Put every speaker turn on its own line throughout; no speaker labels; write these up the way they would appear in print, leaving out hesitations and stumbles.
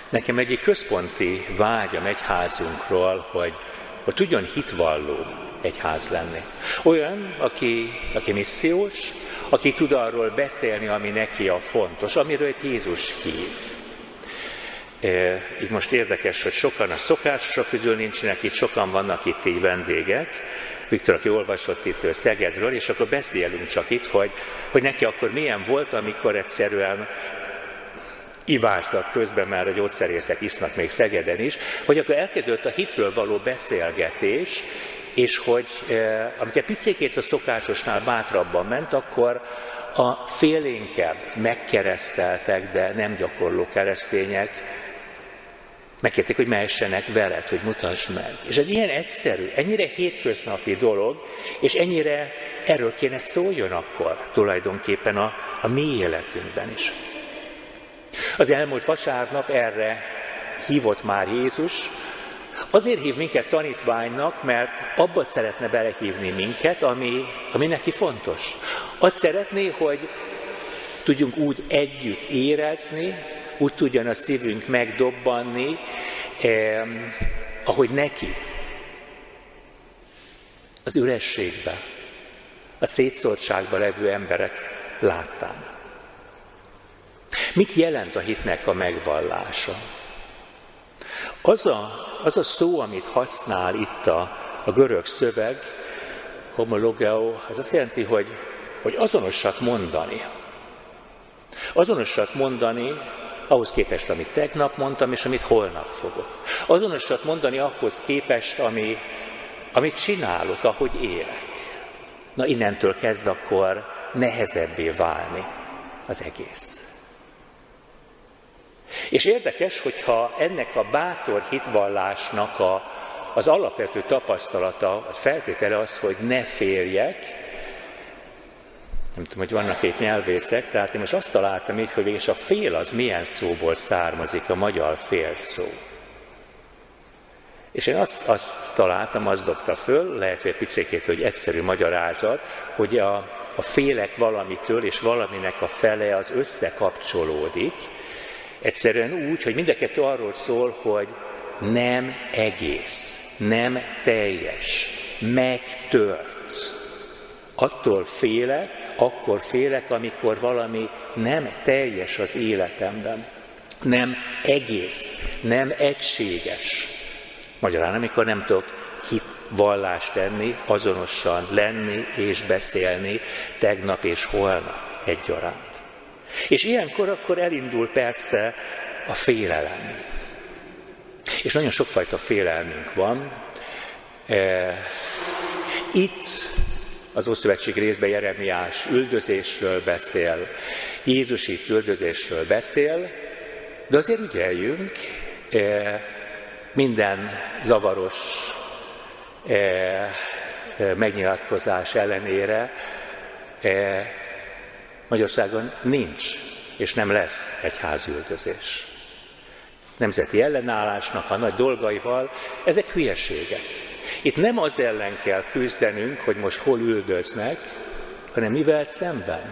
Nekem egyik központi vágyam egyházunkról, hogy tudjon hitvalló egyház lenni. Olyan, aki missziós, aki tud arról beszélni, ami neki a fontos, amiről Jézus hív. Így most érdekes, hogy sokan a szokásosok közül nincsenek itt, sokan vannak itt így vendégek. Viktor, aki olvasott itt Szegedről, és akkor beszélünk csak itt, hogy neki akkor milyen volt, amikor egyszerűen ivászat közben, már a gyógyszerészek isznak még Szegeden is, hogy akkor elkezdődött a hitről való beszélgetés, és hogy amikor picikét a szokásosnál bátrabban ment, akkor a félénkebb megkereszteltek, de nem gyakorló keresztények megkérték, hogy mehessenek veled, hogy mutasd meg. És ez ilyen egyszerű, ennyire hétköznapi dolog, és ennyire erről kéne szóljon akkor tulajdonképpen a mi életünkben is. Az elmúlt vasárnap erre hívott már Jézus. Azért hív minket tanítványnak, mert abba szeretne belehívni minket, ami neki fontos. Azt szeretné, hogy tudjunk úgy együtt érezni, úgy tudjon a szívünk megdobbanni, ahogy neki. Az ürességbe, a szétszórtságba levő emberek láttán. Mit jelent a hitnek a megvallása? Az a szó, amit használ itt a görög szöveg, homologeo, az azt jelenti, hogy azonosat mondani. Azonosat mondani ahhoz képest, amit tegnap mondtam, és amit holnap fogok. Azonosat mondani ahhoz képest, amit csinálok, ahogy élek. Na innentől kezd akkor nehezebbé válni az egész. És érdekes, hogyha ennek a bátor hitvallásnak az alapvető tapasztalata, vagy feltétele az, hogy ne férjek. Nem tudom, hogy vannak itt nyelvészek, tehát én most azt találtam így, hogy végülis a fél az milyen szóból származik, a magyar félszó. És én azt találtam, azt dobta föl, lehet, hogy egy picikét, hogy egyszerű magyarázat, hogy a félek valamitől, és valaminek a fele az összekapcsolódik, egyszerűen úgy, hogy mind a kettő arról szól, hogy nem egész, nem teljes, megtört. Attól félek, akkor félek, amikor valami nem teljes az életemben, nem egész, nem egységes. Magyarán, amikor nem tudok hitvallást tenni, azonosan lenni és beszélni tegnap és holnap egyaránt. És ilyenkor akkor elindul persze a félelem. És nagyon sokfajta félelmünk van. Itt az Ószövetség részben Jeremiás üldözésről beszél, Jézus itt üldözésről beszél, de azért ügyeljünk minden zavaros megnyilatkozás ellenére, Magyarországon nincs és nem lesz egyházüldözés. Nemzeti ellenállásnak a nagy dolgaival, ezek hülyeségek. Itt nem az ellen kell küzdenünk, hogy most hol üldöznek, hanem mivel szemben?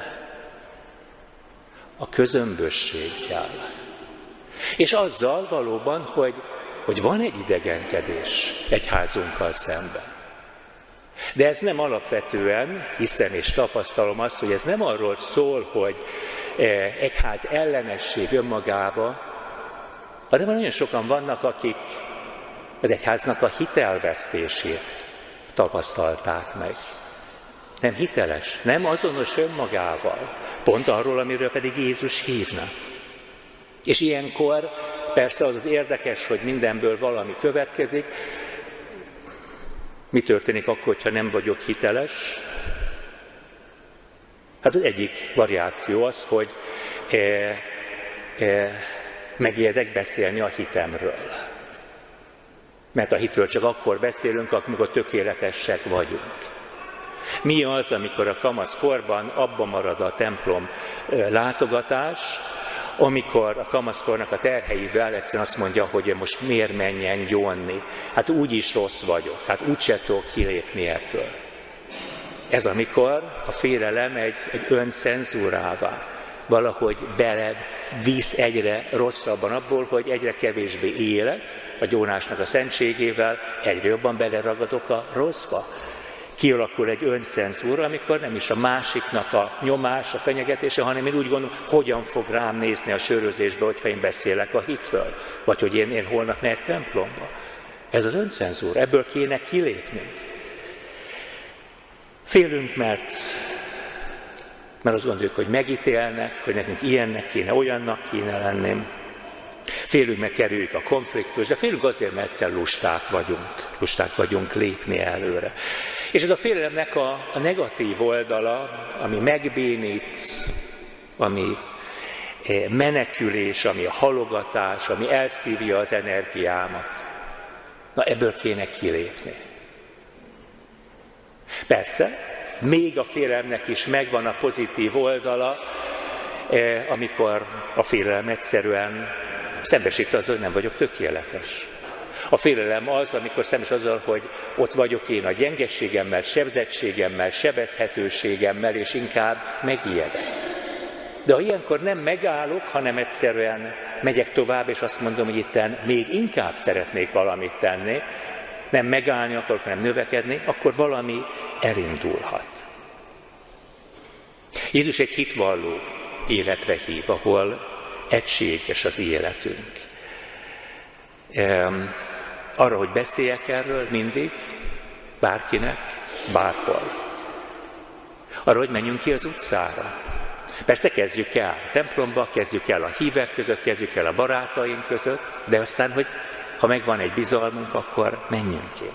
A közömbösséggel. És azzal valóban, hogy van egy idegenkedés egyházunkkal szemben. De ez nem alapvetően, hiszem és tapasztalom azt, hogy ez nem arról szól, hogy egyház ellenesség önmagába, hanem nagyon sokan vannak, akik az egyháznak a hitelvesztését tapasztalták meg. Nem hiteles, nem azonos önmagával, pont arról, amiről pedig Jézus hívna. És ilyenkor persze az érdekes, hogy mindenből valami következik. Mi történik akkor, hogyha nem vagyok hiteles? Hát az egyik variáció az, hogy megijedek beszélni a hitemről. Mert a hitről csak akkor beszélünk, amikor tökéletesek vagyunk. Mi az, amikor a kamaszkorban abba marad a templom látogatás, amikor a kamaszkornak a terheivel egyszerűen azt mondja, hogy most miért menjen gyónni? Hát úgyis rossz vagyok, hát úgyse tudok kilépni ebből. Ez amikor a félelem egy öncenzúrává valahogy beled visz egyre rosszabban abból, hogy egyre kevésbé élek a gyónásnak a szentségével, egyre jobban beleragadok a rosszba. Kialakul egy öncenzúra, amikor nem is a másiknak a nyomás, a fenyegetése, hanem én úgy gondolom, hogyan fog rám nézni a sörözésbe, hogyha én beszélek a hitről, vagy hogy én holnap megyek templomba. Ez az öncenzúra, ebből kéne kilépnünk. Félünk, mert azt gondoljuk, hogy megítélnek, hogy nekünk ilyennek kéne, olyannak kéne lenni. Félünk, meg kerüljük a konfliktus, de félünk azért, mert egyszer lusták vagyunk lépni előre. És ez a félelemnek a negatív oldala, ami megbénít, ami menekülés, ami a halogatás, ami elszívja az energiámat. Na, ebből kéne kilépni. Persze, még a félelemnek is megvan a pozitív oldala, amikor a félelem egyszerűen szembesít azzal, hogy nem vagyok tökéletes. A félelem az, amikor szembesít azzal, hogy ott vagyok én a gyengeségemmel, sebzettségemmel, sebezhetőségemmel, és inkább megijedek. De ha ilyenkor nem megállok, hanem egyszerűen megyek tovább, és azt mondom, hogy itten még inkább szeretnék valamit tenni, nem megállni akarok, hanem növekedni, akkor valami elindulhat. Jézus egy hitvalló életre hív, ahol egységes az életünk. Arra, hogy beszéljek erről mindig, bárkinek, bárhol. Arra, hogy menjünk ki az utcára. Persze kezdjük el a templomba, kezdjük el a hívek között, kezdjük el a barátaink között, de aztán, hogy ha megvan egy bizalmunk, akkor menjünk ki.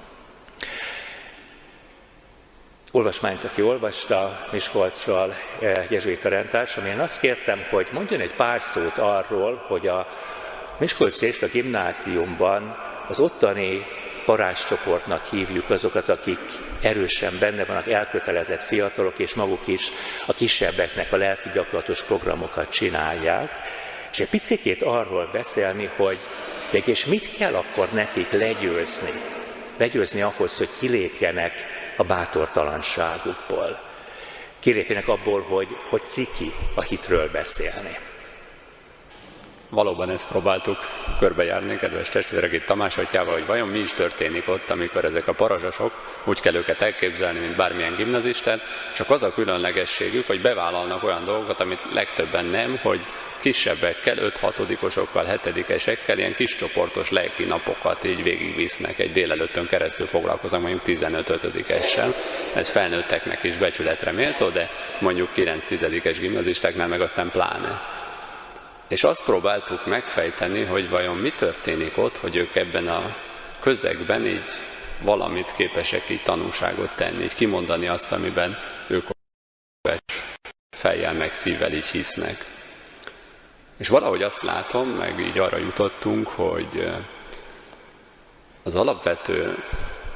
Olvasmányt, aki olvasta Miskolcról jezsuita rendtársam, én azt kértem, hogy mondjon egy pár szót arról, hogy a Miskolci és a gimnáziumban az ottani parázscsoportnak hívjuk azokat, akik erősen benne vannak, elkötelezett fiatalok, és maguk is a kisebbeknek a lelki gyakorlatos programokat csinálják, és egy picikét arról beszélni, hogy és mit kell akkor nekik legyőzni ahhoz, hogy kilépjenek a bátortalanságukból. Kilépjenek abból, hogy ciki a hitről beszélni.
Valóban ezt próbáltuk körbejárni, kedves testvérek, itt Tamás atyával, hogy vajon mi is történik ott, amikor ezek a parazsasok, úgy kell őket elképzelni, mint bármilyen gimnazistát, csak az a különlegességük, hogy bevállalnak olyan dolgokat, amit legtöbben nem, hogy kisebbekkel, 5-6-osokkal, 7-esekkel ilyen kis csoportos lelki napokat így végigvisznek, egy délelőttön keresztül foglalkoznak mondjuk 15-5-essel. Ez felnőtteknek is becsületre méltó, de mondjuk 9-10-es gimnazistáknál meg aztán pláne. És azt próbáltuk megfejteni, hogy vajon mi történik ott, hogy ők ebben a közegben így valamit képesek így tanúságot tenni, így kimondani azt, amiben ők fejjel meg szívvel így hisznek. És valahogy azt látom, meg így arra jutottunk, hogy az alapvető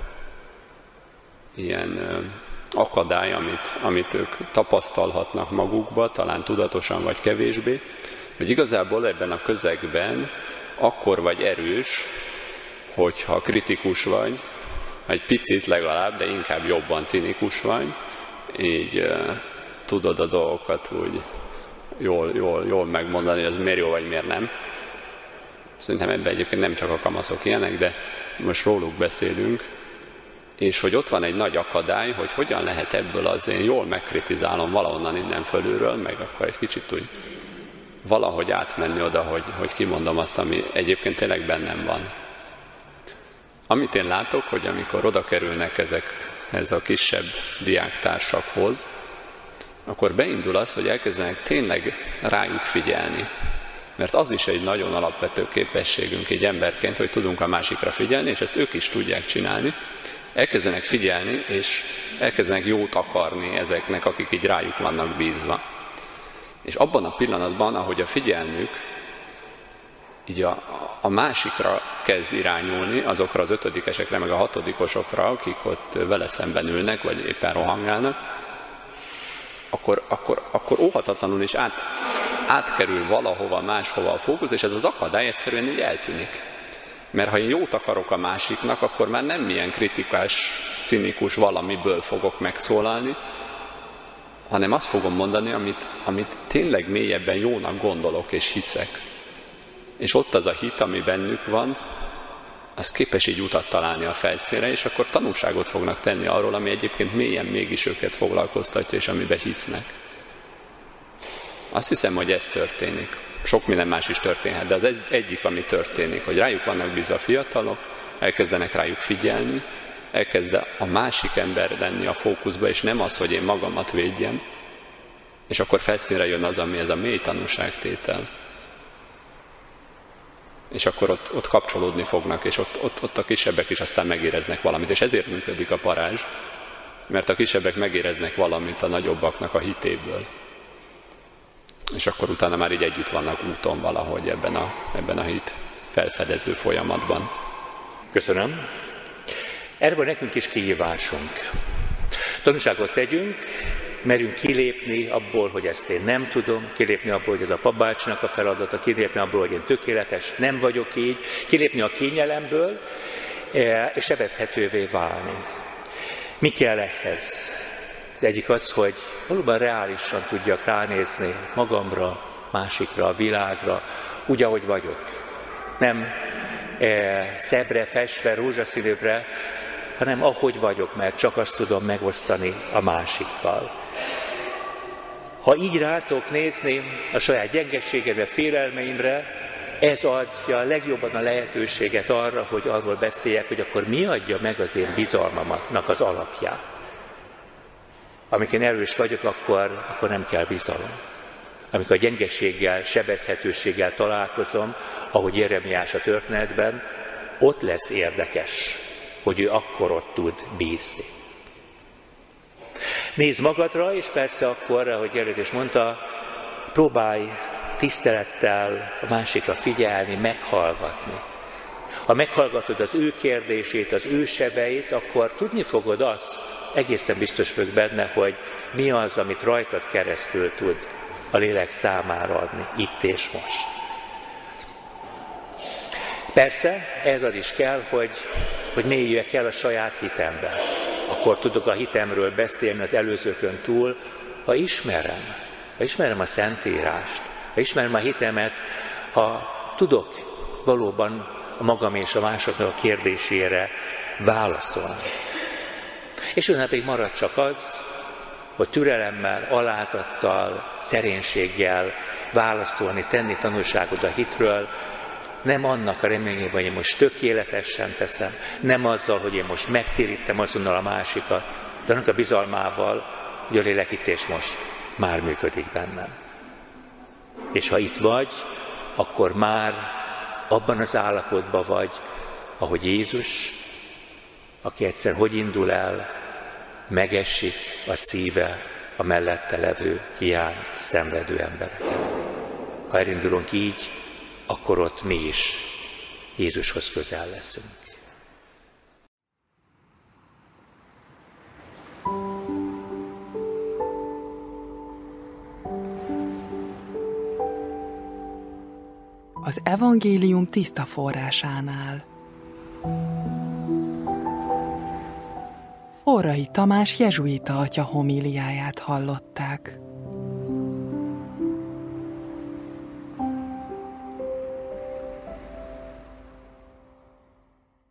ilyen akadály, amit ők tapasztalhatnak magukba, talán tudatosan vagy kevésbé, hogy igazából ebben a közegben akkor vagy erős, hogyha kritikus vagy, egy picit legalább, de inkább jobban cinikus vagy, így tudod a dolgokat úgy jól megmondani, hogy ez miért jó vagy miért nem. Szerintem ebben egyébként nem csak a kamaszok ilyenek, de most róluk beszélünk, és hogy ott van egy nagy akadály, hogy hogyan lehet ebből az én jól megkritizálom valahonnan innen fölülről, meg akkor egy kicsit úgy valahogy átmenni oda, hogy kimondom azt, ami egyébként tényleg bennem van. Amit én látok, hogy amikor oda kerülnek ezekhez a kisebb diáktársakhoz, akkor beindul az, hogy elkezdenek tényleg rájuk figyelni. Mert az is egy nagyon alapvető képességünk egy emberként, hogy tudunk a másikra figyelni, és ezt ők is tudják csinálni. Elkezdenek figyelni, és elkezdenek jót akarni ezeknek, akik így rájuk vannak bízva. És abban a pillanatban, ahogy a figyelmük így a másikra kezd irányulni, azokra az 5-esekre, meg a 6-osokra, akik ott vele szemben ülnek, vagy éppen rohangálnak, akkor óhatatlanul is átkerül valahova, máshova a fókusz, és ez az akadály egyszerűen így eltűnik. Mert ha én jót akarok a másiknak, akkor már nem milyen kritikás, cinikus valamiből fogok megszólalni, hanem azt fogom mondani, amit tényleg mélyebben jónak gondolok és hiszek. És ott az a hit, ami bennük van, az képes így utat találni a felszínre, és akkor tanúságot fognak tenni arról, ami egyébként mélyen mégis őket foglalkoztatja, és amiben hisznek. Azt hiszem, hogy ez történik. Sok minden más is történhet, de az egyik, ami történik, hogy rájuk vannak bízva a fiatalok, elkezdenek rájuk figyelni, elkezd a másik ember lenni a fókuszba, és nem az, hogy én magamat védjem, és akkor felszínre jön az, ami ez a mély tanúságtétel. És akkor ott kapcsolódni fognak, és ott a kisebbek is aztán megéreznek valamit. És ezért működik a parázs, mert a kisebbek megéreznek valamit a nagyobbaknak a hitéből. És akkor utána már így együtt vannak úton valahogy ebben a hit felfedező folyamatban.
Köszönöm. Erre van nekünk is kihívásunk. Tanúságot tegyünk, merünk kilépni abból, hogy ezt én nem tudom, kilépni abból, hogy ez a papbácsinak a feladata, kilépni abból, hogy én tökéletes, nem vagyok így, kilépni a kényelemből, és sebezhetővé válni. Mi kell ehhez? Egyik az, hogy valóban reálisan tudjak ránézni magamra, másikra, a világra, úgy, ahogy vagyok. Nem szebbre, festve, rózsaszínűbbre, hanem ahogy vagyok, mert csak azt tudom megosztani a másikkal. Ha így rá tudok nézni a saját gyengeségemre, félelmeimre, ez adja legjobban a lehetőséget arra, hogy arról beszéljek, hogy akkor mi adja meg az én bizalmamnak az alapját. Amikor én erős vagyok, akkor nem kell bizalom. Amikor a gyengeséggel, sebezhetőséggel találkozom, ahogy Jeremiás a történetben, ott lesz érdekes, hogy ő akkor ott tud bízni. Nézd magadra, és persze akkor, ahogy Gerard is mondta, próbálj tisztelettel a másikra figyelni, meghallgatni. Ha meghallgatod az ő kérdését, az ő sebeit, akkor tudni fogod azt, egészen biztos vagyok benne, hogy mi az, amit rajtad keresztül tud a lélek számára adni, itt és most. Persze, ez az is kell, hogy mélyüljek el a saját hitembe. Akkor tudok a hitemről beszélni az előzőkön túl, ha ismerem a Szentírást, ha ismerem a hitemet, ha tudok valóban a magam és a másoknak a kérdésére válaszolni. És utána pedig marad csak az, hogy türelemmel, alázattal, szerénységgel válaszolni, tenni tanulságot a hitről, nem annak a reményében, hogy én most tökéletesen teszem, nem azzal, hogy én most megtérítem azonnal a másikat, de annak a bizalmával, hogy a lélek itt és most már működik bennem. És ha itt vagy, akkor már abban az állapotban vagy, ahogy Jézus, aki egyszer hogy indul el, megesik a szíve a mellette levő hiányt szenvedő embereken. Ha elindulunk így, akkor ott mi is Jézushoz közel leszünk.
Az evangélium tiszta forrásánál. Forrai Tamás jezsuita atya homíliáját hallották.